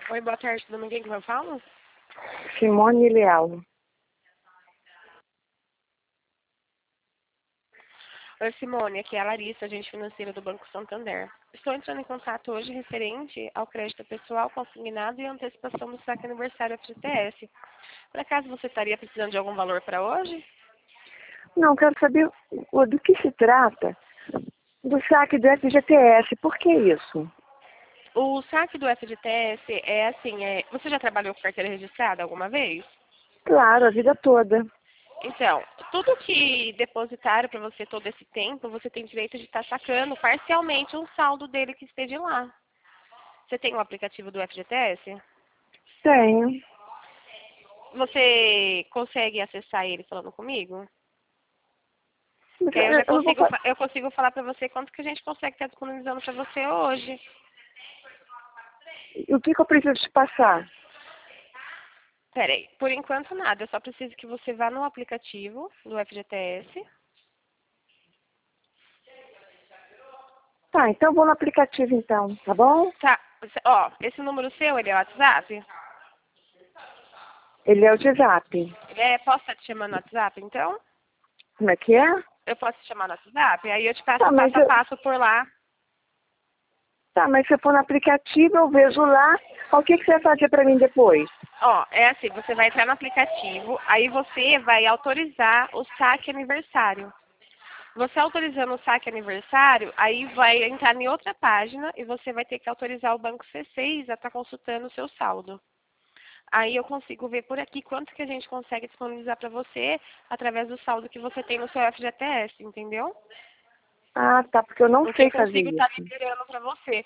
Oi, boa tarde, tudo bem? Quem que eu falo? Simone Leal. Oi, Simone, aqui é a Larissa, agente financeira do Banco Santander. Estou entrando em contato hoje referente ao crédito pessoal consignado e antecipação do saque aniversário FGTS. Por acaso você estaria precisando de algum valor para hoje? Não, quero saber do que se trata do saque do FGTS. Por que isso? O saque do FGTS é assim, você já trabalhou com carteira registrada alguma vez? Claro, a vida toda. Então, tudo que depositaram para você todo esse tempo, você tem direito de estar sacando parcialmente um saldo dele que esteja lá. Você tem o aplicativo do FGTS? Tenho. Você consegue acessar ele falando comigo? Mas Que aí eu já eu não vou consigo, eu consigo falar para você quanto que a gente consegue estar disponibilizando para você hoje. O que eu preciso te passar? Peraí, por enquanto nada, eu só preciso que você vá no aplicativo do FGTS. Tá, então eu vou no aplicativo então, tá bom? Tá, ó, esse número seu, ele é o WhatsApp? Ele é o WhatsApp. Posso estar te chamando no WhatsApp, então? Como é que é? Eu posso te chamar no WhatsApp? Aí eu te passo Tá, o passo a passo por lá. mas se eu for no aplicativo, eu vejo lá. O que você vai fazer pra mim depois? Ó, é assim, você vai entrar no aplicativo, aí você vai autorizar o saque aniversário. Você autorizando o saque aniversário, aí vai entrar em outra página e você vai ter que autorizar o Banco C6 a estar consultando o seu saldo. Aí eu consigo ver por aqui quanto que a gente consegue disponibilizar para você através do saldo que você tem no seu FGTS, entendeu? Ah, tá, porque eu não O que eu sei fazer consigo estar isso. liberando para você.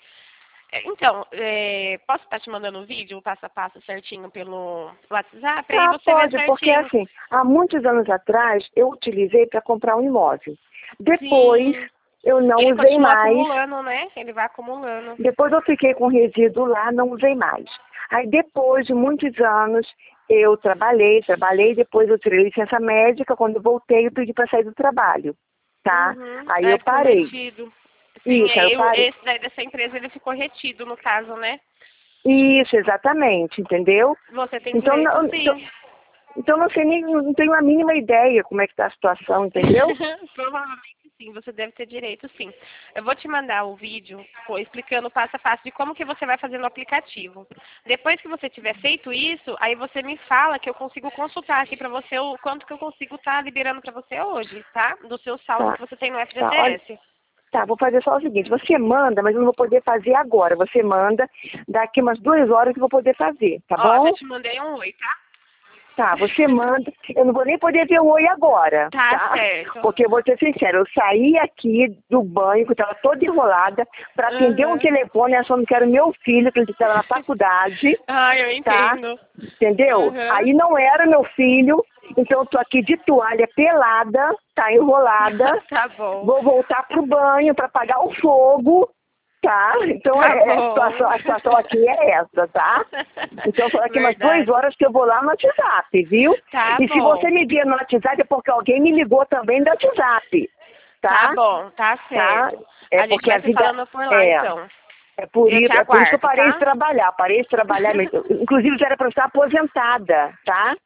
Então, posso estar te mandando um vídeo, passo a passo certinho pelo WhatsApp? Aí Tá, você vê pode, porque certinho. assim, há muitos anos atrás eu utilizei para comprar um imóvel. Depois Sim. eu não Ele usei continua mais. acumulando, né? Ele vai acumulando. Depois eu fiquei com resíduo lá, não usei mais. Aí depois de muitos anos eu trabalhei, depois eu tirei licença médica, quando eu voltei eu pedi para sair do trabalho, tá? Uhum. Aí É, eu ficou parei. retido. Sim, Isso, aí eu parei. esse daí dessa empresa ele ficou retido, no caso, né? Isso, exatamente, entendeu? Você tem Então, direito, não, então, sim. então não sei nem, não tenho a mínima ideia como é que está a situação, entendeu? Provavelmente sim, você deve ter direito sim. Eu vou te mandar o vídeo explicando passo a passo de como que você vai fazer no aplicativo. Depois que você tiver feito isso, aí você me fala que eu consigo consultar aqui para você o quanto que eu consigo estar liberando para você hoje, tá? Do seu saldo Tá, que você tem no tá, olha. FGTS. Tá, vou fazer só o seguinte, você manda, mas eu não vou poder fazer agora. Você manda, daqui umas 2 horas que eu vou poder fazer, tá Ó, já bom? te mandei um oi, tá? Tá, você manda. Eu não vou nem poder ver o oi agora, Tá tá? certo. Porque eu vou ser sincera, eu saí aqui do banho, que eu tava toda enrolada, para atender um Uhum. telefone, achando que era o meu filho, que ele estava na faculdade, Ah, eu tá? entendo. Entendeu? Uhum. Aí não era meu filho, então eu tô aqui de toalha pelada, tá enrolada, Tá bom. vou voltar pro banho para apagar o fogo, tá? Então Tá bom. a situação aqui é essa, tá? Então só daqui umas duas Verdade. horas que eu vou lá no WhatsApp, viu? Tá E se você bom. me vir no WhatsApp é porque alguém me ligou também do WhatsApp, Tá tá? bom, tá Tá? certo. É A gente porque a vai se vida falando por lá, é. então. Eu te É por isso que eu aguardo, parei de tá? trabalhar, mesmo. Inclusive já era para eu estar aposentada, tá?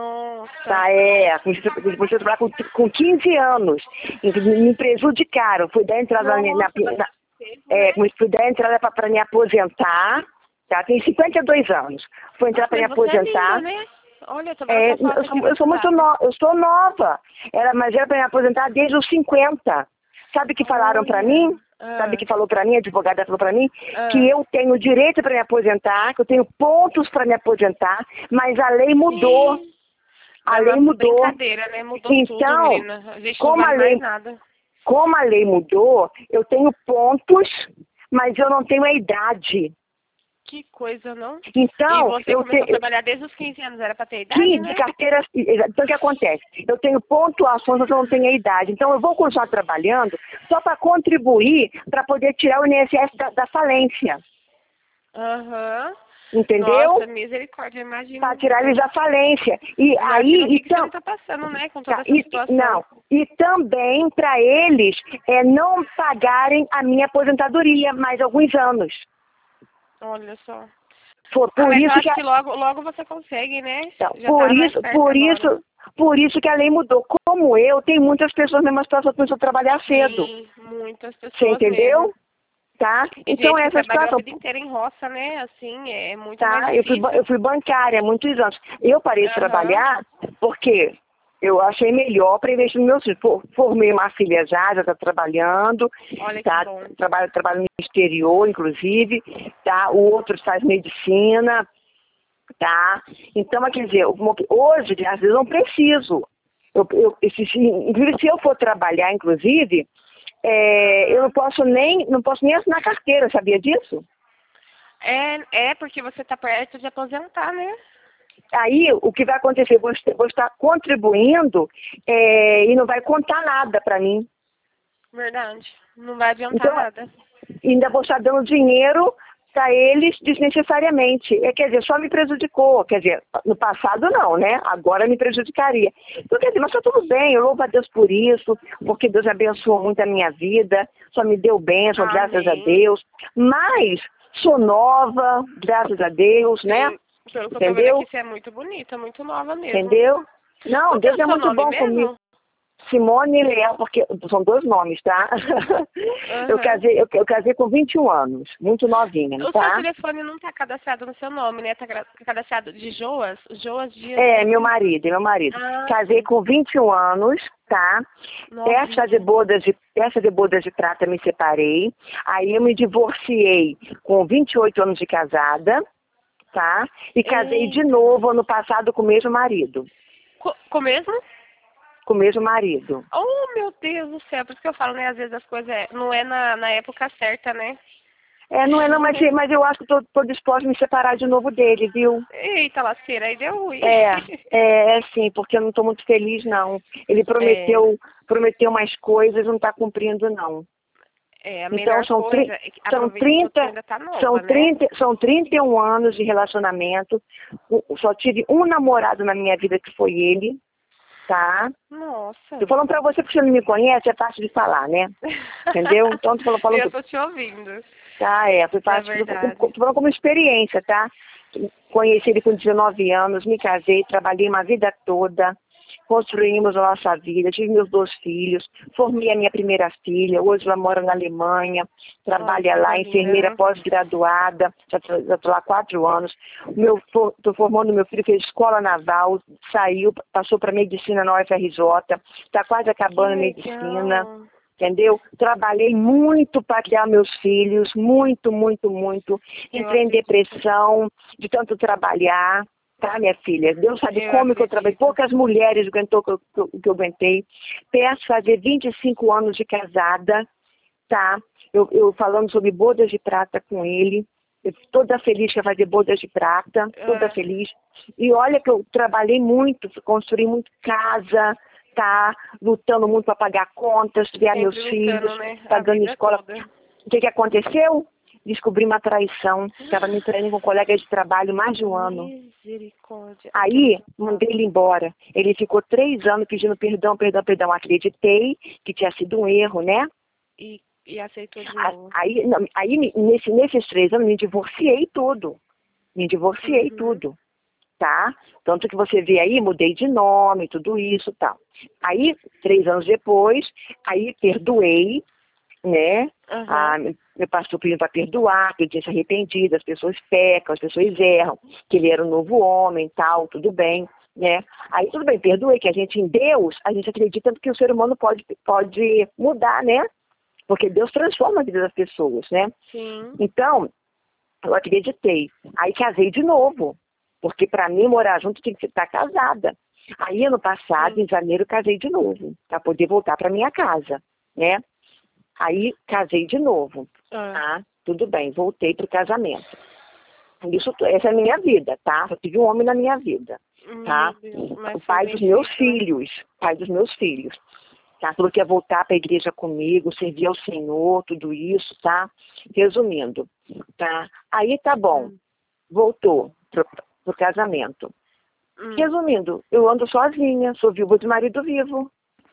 Nossa. Tá, comecei a trabalhar com 15 anos. Me prejudicaram. Fui dar entrada Nossa, bastante tempo, né? fui dar entrada para me aposentar. Tá? Tenho 52 anos. Fui entrar Nossa, para me mas você é linda, aposentar. né? Olha, eu tô vendo sua foto aqui no Eu sou muito WhatsApp. nova, eu sou nova. Mas era para me aposentar desde os 50. Sabe o que falaram para Olha. mim? Sabe o que falou para mim? A advogada falou para mim que Ah. eu tenho direito para me aposentar, que eu tenho pontos para me aposentar, mas a lei mudou. A Da lei nossa mudou. brincadeira, né? Mudou tudo, Então, menina. A gente não como a vale mais lei, nada. como a lei mudou, eu tenho pontos, mas eu não tenho a idade. Que coisa, não? E Então, você começou a trabalhar desde os 15 anos, era pra ter idade, de né? carteira. Então, o que acontece? Eu tenho pontuações, mas eu não tenho a idade. Então, eu vou continuar trabalhando só para contribuir para poder tirar o INSS da falência. Aham. Entendeu? Nossa, misericórdia, Para imagino. tirar eles da falência. E Imagino o aí, que que você não então, tá passando, né? Com toda tá, essa situação. não. E também para eles não pagarem a minha aposentadoria mais alguns anos. Olha só. Por mas eu isso acho que logo você consegue, né? Então, Já tá mais perto agora. por isso que a lei mudou. Como eu, tem muitas pessoas na mesma situação que começou a trabalhar cedo. Sim, muitas Você pessoas entendeu? mesmo. Tá? E Então, gente que essa trabalhou a situação. vida inteira em roça, né? Assim, é muito mais Tá? difícil. Eu fui bancária há muitos anos. Eu parei de Aham. trabalhar porque eu achei melhor para investir nos meus filhos. Formei uma filha já está trabalhando, Olha que tá? bom. Trabalho no exterior, inclusive, tá? O outro faz medicina, tá? Então, quer dizer, hoje, às vezes, eu não preciso. Inclusive, se eu for trabalhar, inclusive, eu não posso nem assinar carteira, sabia disso? É porque você tá perto de aposentar, né? Aí, o que vai acontecer? Vou estar contribuindo e não vai contar nada para mim. Verdade. Não vai adiantar Então, nada. ainda vou estar dando dinheiro para eles desnecessariamente. Quer dizer, só me prejudicou. Quer dizer, no passado não, né? Agora me prejudicaria. Então, quer dizer, mas está tudo bem, eu louvo a Deus por isso, porque Deus abençoou muito a minha vida, só me deu bênção, graças a Amém. Deus. Mas sou nova, graças a Deus, né? Sim. Pelo que eu tô vendo Entendeu? aqui, você é muito bonita, muito nova mesmo. Entendeu? Não, Qual que é Deus o é seu muito nome bom comigo. mesmo? Simone Leal, porque são 2 nomes, tá? Aham. Eu casei com 21 anos, muito novinha, O seu tá? telefone não tá cadastrado no seu nome, né? Tá cadastrado de Joas? Joas Dias Meu Henrique. marido, meu marido. Ah, Casei sim. com 21 anos, tá? Novinha. Peça de bodas de prata me separei. Aí eu me divorciei com 28 anos de casada, tá? E casei de Eita. novo ano passado com o mesmo marido. Com mesmo? Com o mesmo marido. Oh, meu Deus do céu. Por isso que eu falo, né? Às vezes as coisas não é na época certa, né? Não é não, mas eu acho que tô disposta a me separar de novo dele, viu? Eita, lasqueira, aí deu ruim. Sim, porque eu não estou muito feliz, não. Ele É, prometeu mais coisas, não está cumprindo, não. a Então, melhor coisa é que são aproveita enquanto você 30, ainda tá nova, né? são 31 anos de relacionamento. Só tive um namorado na minha vida que foi ele, tá? Tô Nossa. falando pra você porque você não me conhece, é fácil de falar, né? Entendeu? Então, tô Eu falando, tô te ouvindo. tá, foi É fácil, verdade. tô falando como experiência, tá? Conheci ele com 19 anos, me casei, trabalhei uma vida toda, construímos a nossa vida, tive meus 2 filhos, formei a minha primeira filha, hoje ela mora na Alemanha, Olha que trabalha coisa lá, linda, enfermeira né? pós-graduada, já estou lá há 4 anos. Estou formando meu filho, fez escola naval, saiu, passou para medicina na UFRJ, está quase Que acabando a medicina. legal. Entendeu? Trabalhei muito para criar meus filhos, muito, muito, muito. Eu Entrei em acredito. depressão de tanto trabalhar, tá, minha filha? Deus sabe Eu como que eu trabalhei. acredito. Poucas mulheres aguentou o que eu aguentei. Peço fazer 25 anos de casada, tá? Eu falando sobre bodas de prata com ele. Eu toda feliz que ia fazer bodas de prata, toda Ah, feliz. E olha que eu trabalhei muito, construí muito casa, tá? Lutando muito para pagar contas, criar meus sempre filhos, lutando, né? A pagando vida escola. toda. O que aconteceu? Descobri uma traição. Estava me traindo com um colega de trabalho mais de um ano. Misericórdia. É que é Aí, muito mandei ele fácil. embora. Ele ficou 3 anos pedindo perdão, perdão, perdão. Acreditei que tinha sido um erro, né? E aceitou de novo. Nesses 3 anos, me divorciei tudo. Me divorciei Uhum. tudo, tá? Tanto que você vê aí, mudei de nome, tudo isso e tal. Aí, 3 anos depois, aí perdoei, né? Aham. Meu pastor pediu para perdoar, que ele tinha se arrependido, as pessoas pecam, as pessoas erram, que ele era um novo homem, tal, tudo bem, né? Aí tudo bem, perdoei, que a gente em Deus, a gente acredita que o ser humano pode mudar, né? Porque Deus transforma a vida das pessoas, né? Sim. Então, eu acreditei. Aí casei de novo, porque para mim morar junto tinha que estar casada. Aí ano passado, Sim. em janeiro, casei de novo, para poder voltar para minha casa, né? Aí casei de novo, Ah. tá? Tudo bem, voltei pro casamento. Essa é a minha vida, tá? Só tive um homem na minha vida, Meu tá? Deus. Mas O foi pai bem dos meus difícil, né? filhos, pai dos meus filhos. Tá? Falou que ia voltar para a igreja comigo, servir ao Senhor, tudo isso, tá? Resumindo, tá? Aí tá bom, Hum. voltou pro casamento. Hum. Resumindo, eu ando sozinha, sou viúva de marido vivo.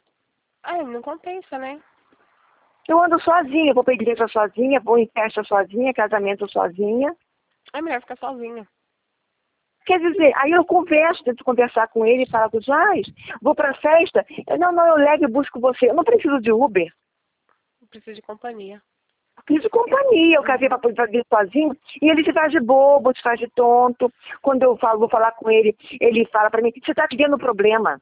Não compensa, né? Eu ando sozinha, vou para a igreja sozinha, vou em festa sozinha, casamento sozinha, É melhor ficar sozinha. Quer dizer, aí eu converso, tento conversar com ele e falar com os pais, vou pra festa. Não, eu levo e busco você. Eu não preciso de Uber. Preciso de companhia. Preciso de companhia. Eu casei pra poder vir sozinho e ele se faz de bobo, se faz de tonto. Quando eu vou falar com ele, ele fala pra mim, você tá criando problema.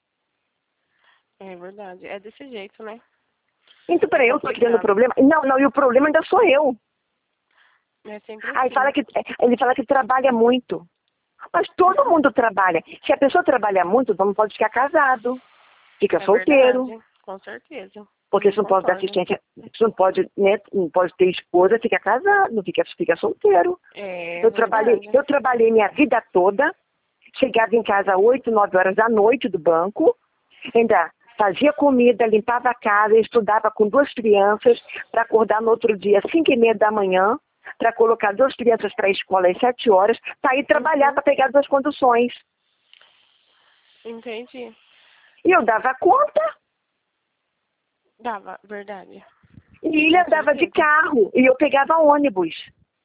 É verdade. É desse jeito, né? Então, peraí, eu tô criando problema? Não, e o problema ainda sou eu. É sempre Aí assim. ele fala que trabalha muito. Mas todo mundo trabalha. Se a pessoa trabalha muito, não pode ficar casado. Fica É solteiro. verdade. Com certeza. Porque você não pode dar assistência, você não pode, né, não pode ter esposa, fica casado, não fica solteiro. É Eu verdade. trabalhei minha vida toda, chegava em casa às 8, 9 horas da noite do banco, ainda fazia comida, limpava a casa, estudava com 2 crianças para acordar no outro dia às 5:30 da manhã, para colocar 2 crianças para a escola às 7 horas, para ir trabalhar, para pegar 2 conduções. Entendi. E eu dava conta. Dava, verdade. E ele andava de carro e eu pegava ônibus.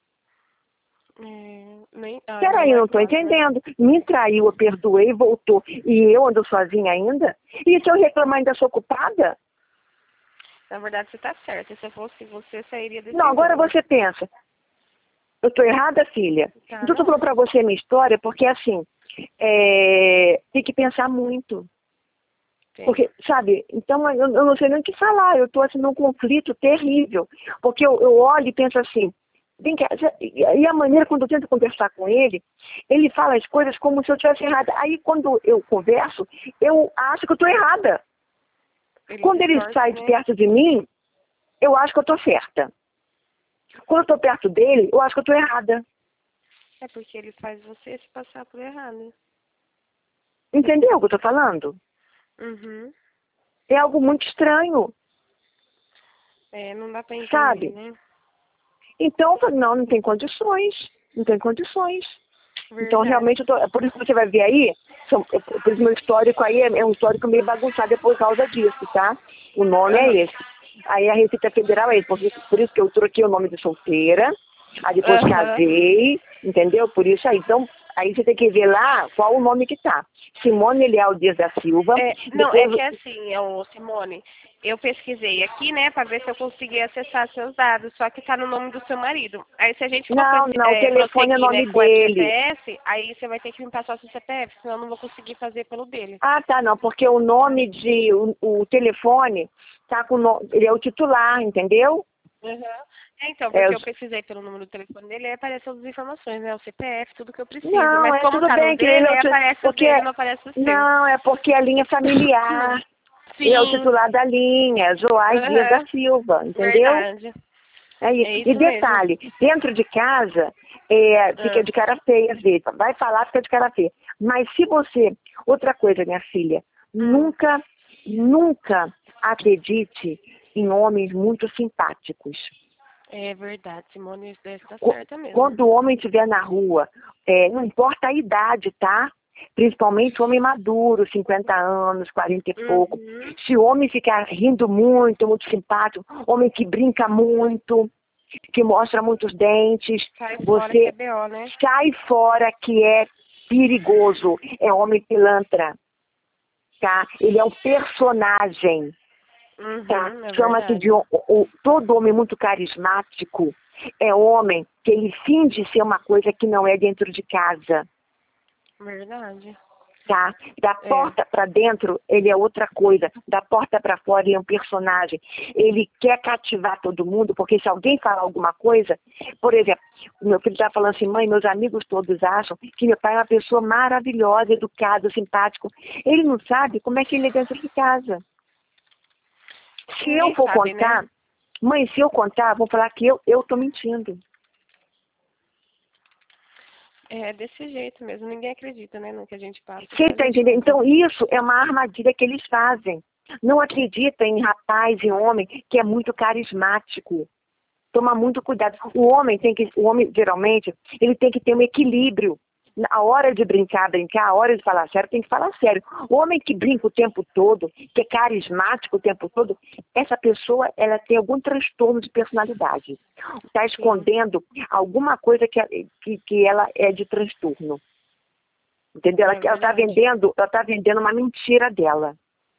Peraí, eu não estou entendendo. Me traiu, eu perdoei, voltou. E eu ando sozinha ainda? E se eu reclamar, ainda sou culpada? Na verdade, você tá certa. Se eu fosse você, sairia desse Não, agora jeito. você pensa. Eu estou errada, filha? Tá, Então eu tô falando para você a minha história, porque assim, tem que pensar muito. Sim. Porque, sabe, então eu não sei nem o que falar. Eu estou assim num conflito terrível. Porque eu olho e penso assim, vem cá, e a maneira quando eu tento conversar com ele, ele fala as coisas como se eu estivesse errada. Aí quando eu converso, eu acho que eu estou errada. Quando ele sai de perto de mim, eu acho que eu estou certa. Quando eu estou perto dele, eu acho que eu estou errada. É porque ele faz você se passar por errado. Entendeu o que eu estou falando? Uhum. É algo muito estranho. Não dá pra entender, sabe? né? Então, eu falei, não tem condições. Não tem condições. Verdade. Então, realmente, por isso que você vai ver aí, por isso meu histórico aí é um histórico meio bagunçado é por causa disso, tá? O nome é esse. Aí a Receita Federal é esse, por isso que eu troquei o nome de solteira, aí depois casei, entendeu? Por isso aí. Então, aí você tem que ver lá qual o nome que tá. Simone Leal Dias da Silva. Não, é que assim, Simone, eu pesquisei aqui, né, para ver se eu consegui acessar seus dados, só que tá no nome do seu marido. Aí se a gente for não, o telefone é o nome né, com o dele. FGTS, aí você vai ter que me passar o seu CPF, senão eu não vou conseguir fazer pelo dele. Ah, tá, não, porque o nome o telefone tá com ele é o titular, entendeu? Uhum. Então, porque eu pesquisei pelo número do telefone dele e apareceu as informações, né? O CPF, tudo que eu preciso. Não, mas como tudo tá bem, no dele, ele aparece porque, o dele, não aparece o seu. Não, é porque a linha familiar. Sim. Ele é o titular da linha, Joás Dias da Silva, entendeu? Verdade. É isso. É isso E detalhe, dentro de casa, fica de cara feia às vezes. Vai falar, fica de cara feia. Mas se você... Outra coisa, minha filha, nunca acredite em homens muito simpáticos. É verdade, Simone, isso deve estar certa mesmo. Quando o homem estiver na rua, não importa a idade, tá? Principalmente homem maduro, 50 anos, 40 e pouco. Se o homem ficar rindo muito, muito simpático, homem que brinca muito, que mostra muitos dentes, Fora que é BO, né? sai fora que é perigoso. É homem pilantra, tá? Ele é um personagem, tá? Chama-se de todo homem muito carismático. É homem que ele finge ser uma coisa que não é dentro de casa. Verdade. Tá? Da porta para dentro, ele é outra coisa. Da porta para fora, ele é um personagem. Ele quer cativar todo mundo, porque se alguém falar alguma coisa, por exemplo, o meu filho está falando assim, mãe, meus amigos todos acham que meu pai é uma pessoa maravilhosa, educado, simpático. Ele não sabe como é que ele é dentro de casa. Se eu for contar, né? Mãe, se eu contar, vão falar que eu tô mentindo. É desse jeito mesmo, ninguém acredita, né, no que a gente passa. Você está entendendo? Então isso é uma armadilha que eles fazem. Não acredita em rapaz e homem que é muito carismático. Toma muito cuidado. O homem geralmente, ele tem que ter um equilíbrio. A hora de brincar, a hora de falar sério, tem que falar sério. O homem que brinca o tempo todo, que é carismático o tempo todo, essa pessoa, ela tem algum transtorno de personalidade. Está escondendo alguma coisa que ela é de transtorno. Entendeu? Ela está vendendo uma mentira dela.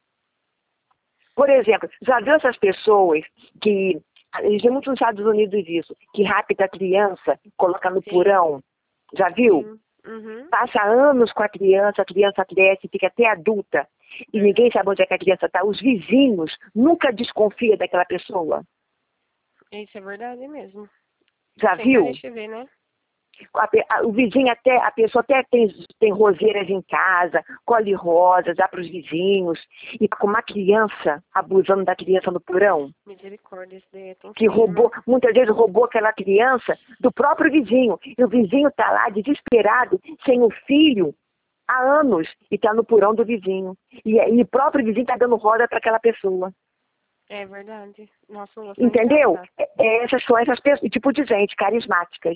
Por exemplo, já viu essas pessoas que, eles têm muito nos Estados Unidos isso, que rapta a criança, coloca no porão? Já viu? Uhum. Passa anos com a criança cresce, fica até adulta, e ninguém sabe onde é que a criança está. Os vizinhos nunca desconfiam daquela pessoa. Isso é verdade mesmo. Já Sempre viu? a gente vê, né? O vizinho a pessoa até tem roseiras em casa, colhe rosas, dá para os vizinhos, e com uma criança, abusando da criança no porão, Misericórdia, isso daí é tão que roubou, muitas vezes roubou aquela criança do próprio vizinho, e o vizinho está lá desesperado, sem o filho, há anos, e está no porão do vizinho, e o próprio vizinho está dando roda para aquela pessoa. É verdade. Nossa, entendeu? Essas são essas pessoas, tipo de gente, carismáticas.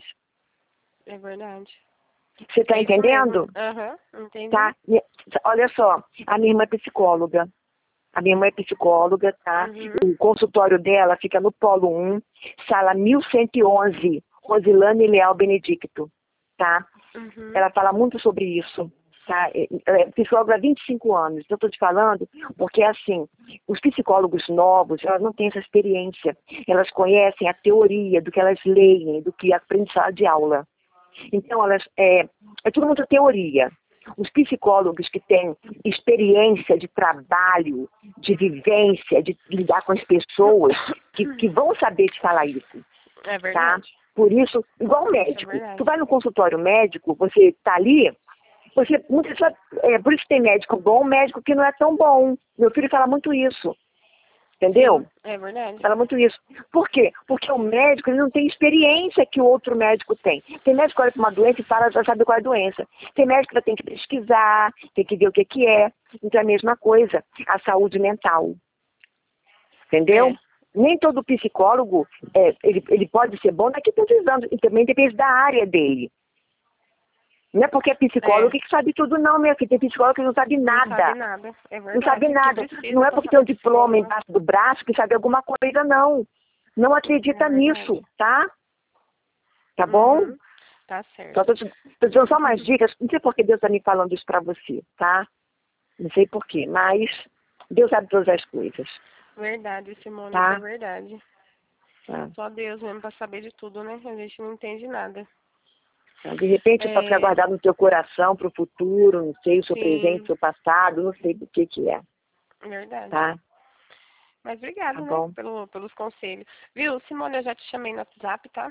É verdade. Você está entendendo? Aham, entendi. Tá? Olha só, a minha irmã é psicóloga. A minha irmã é psicóloga, tá? O consultório dela fica no Polo 1, sala 1111, Rosilane Leal Benedicto, tá? Ela fala muito sobre isso, tá? Ela é psicóloga há 25 anos. Eu estou te falando porque, assim, os psicólogos novos, elas não têm essa experiência. Elas conhecem a teoria do que elas leem, do que aprendem em sala de aula. Então, é tudo muito teoria. Os psicólogos que têm experiência de trabalho, de vivência, de lidar com as pessoas, que vão saber te falar isso. É verdade. Tá? Por isso, igual médico. Tu vai no consultório médico, você está ali, por isso tem médico bom, médico que não é tão bom. Meu filho fala muito isso. Entendeu? Sim, é verdade. Fala muito isso. Por quê? Porque o médico ele não tem experiência que o outro médico tem. Tem médico que olha para uma doença e fala, já sabe qual é a doença. Tem médico que vai ter que pesquisar, tem que ver o que é. Então é a mesma coisa, a saúde mental. Entendeu? Nem todo psicólogo, ele pode ser bom daqui a tantos anos. E também depende da área dele. Não é porque é psicólogo que sabe tudo, não, minha filha. Tem psicólogo que não sabe nada. Não sabe nada, é verdade. Não sabe nada. Não é porque tem um diploma embaixo do braço que sabe alguma coisa, não. Não acredita nisso, tá? Tá bom? Tá certo. Só tô te dando só mais dicas. Não sei por que Deus está me falando isso pra você, tá? Não sei por quê, mas Deus sabe todas as coisas. Verdade, Simone, tá? É verdade. Tá. Só Deus mesmo pra saber de tudo, né? A gente não entende nada. De repente, para ficar guardado no teu coração para o futuro, não sei, o seu presente, o seu passado, não sei do que é. Verdade. Tá? Mas obrigada, tá né, pelos conselhos. Viu, Simone, eu já te chamei no WhatsApp, tá?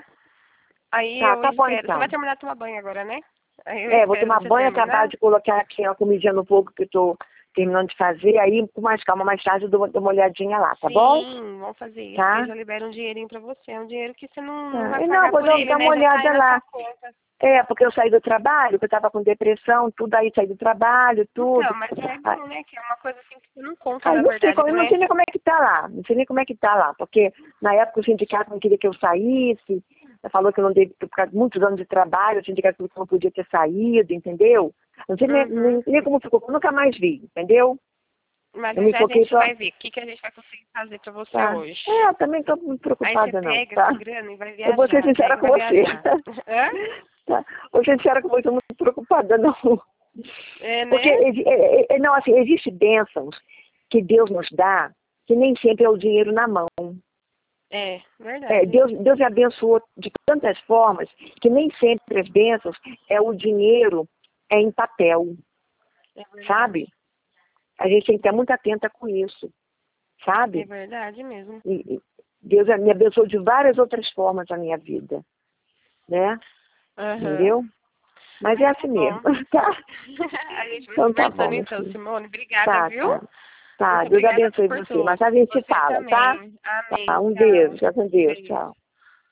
Aí tá bom, espero. então. Você vai terminar de tomar banho agora, né? Vou tomar banho, acabar de colocar aqui a comidinha no fogo que eu tô terminando de fazer, aí com mais calma, mais tarde eu dou uma olhadinha lá, tá bom? Sim, vamos fazer isso. Tá? Eu já libero um dinheirinho pra você. É um dinheiro que você não vai Não, pagar vou por ele, dar né? uma olhada Já lá. conta. Porque eu saí do trabalho, que eu tava com depressão, tudo aí, saí do trabalho, tudo. Não, mas é bom, né? Que é uma coisa assim que você não conta, na não verdade, sei, não sei nem como é que tá lá. Não sei nem como é que tá lá, porque na época o sindicato não queria que eu saísse, falou que eu não devia, por causa de muitos anos de trabalho, o sindicato falou que eu não podia ter saído, entendeu? Não sei nem como ficou, eu nunca mais vi, entendeu? Mas já a gente vai ver o que a gente vai conseguir fazer pra você hoje. Eu também estou muito preocupada, não. Aí você pega essa grana e vai viajar. Eu vou ser sincera com você. Hã? Vou ser sincera com você, eu não estou preocupada, não. Né? Porque, não, assim, existem bênçãos que Deus nos dá, que nem sempre é o dinheiro na mão. Verdade. Deus me abençoou de tantas formas que nem sempre as bênçãos é o dinheiro em papel, sabe? A gente tem que estar muito atenta com isso, sabe? É verdade mesmo. E Deus me abençoou de várias outras formas na minha vida, né? Entendeu? Mas é assim mesmo, tá? A gente vai então, conversando então, Simone. Obrigada, viu? Tá, Deus abençoe você. Mas a gente se fala, também. tá? Amém. Um beijo, com Deus, tchau.